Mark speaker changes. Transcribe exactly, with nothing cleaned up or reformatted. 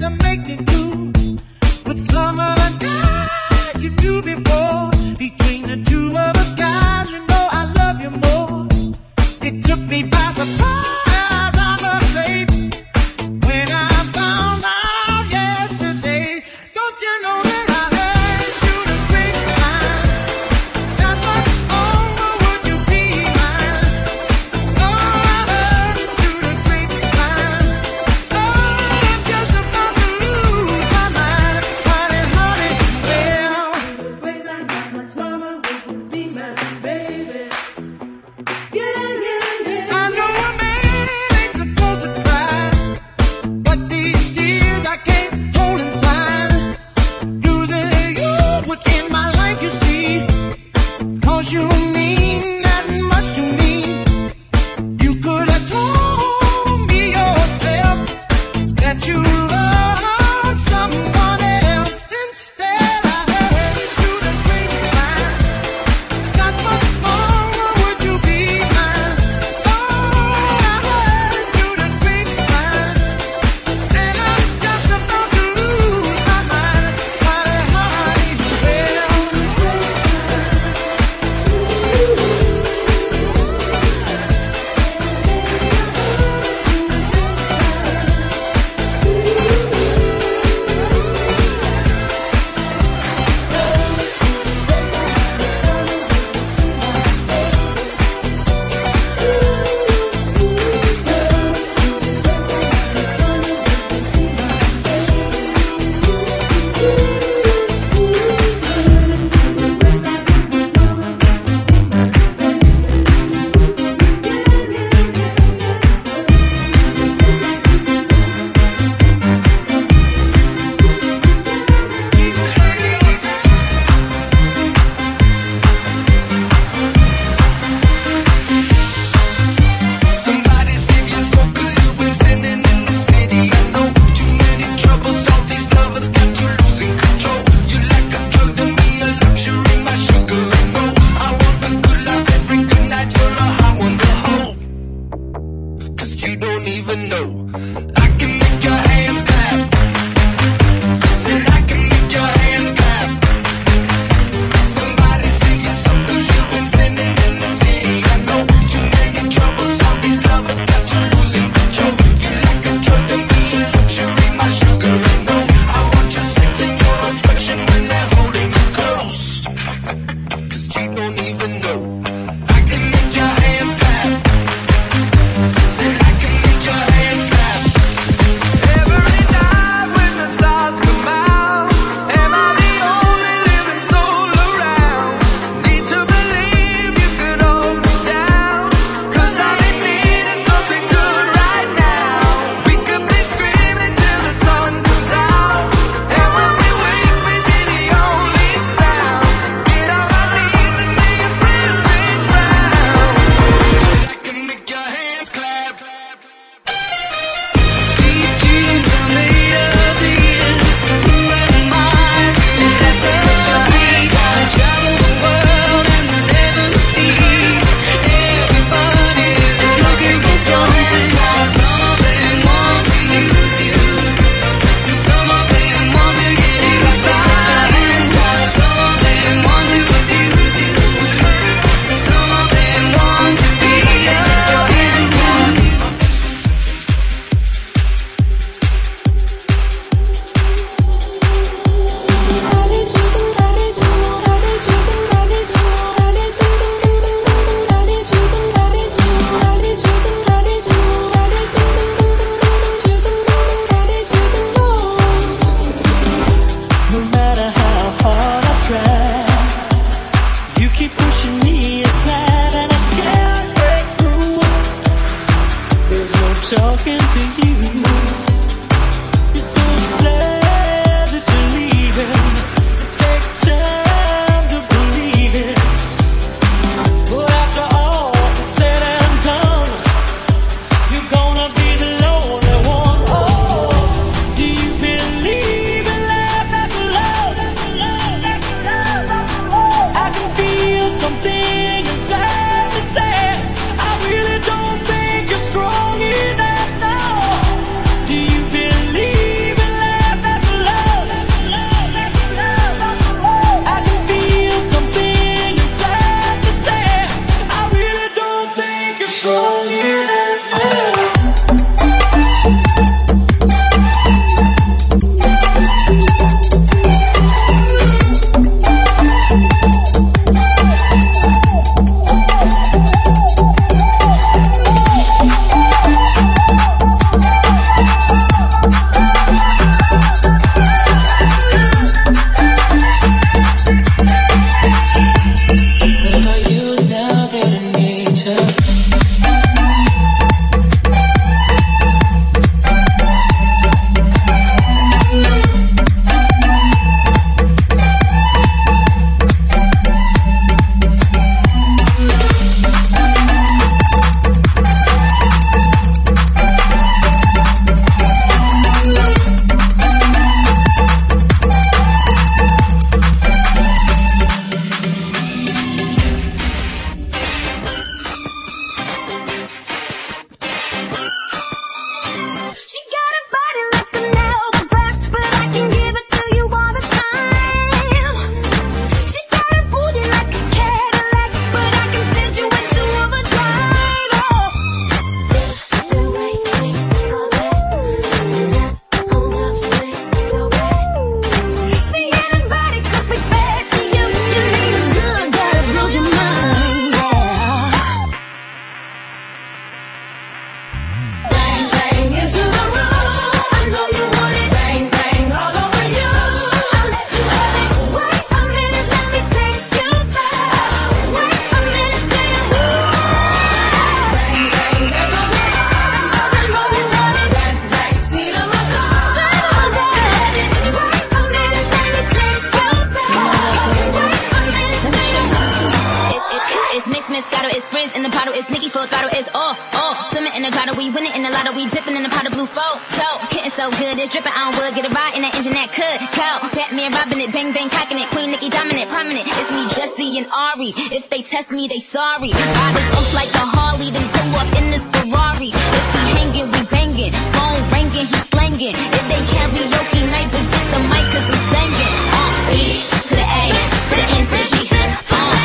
Speaker 1: I know a man full throttle is all, all. Swimming in the grotto, we winning in the lotto, we dipping in the pot of blue flow. Yo, hitting so good, it's dripping on wood. Get a ride in that engine that could. Cow, Batman robbing it, bang bang cocking it. Queen Nicki dominant, prominent. It's me, Jesse and Ari. If they test me, they sorry. Ride this off like a Harley, then pull off in this Ferrari. If he hanging, we banging. Phone ringing, he slanging. If they karaoke night, then get the mic 'cause we singing. Uh, B to the A, to the N to the G. Uh,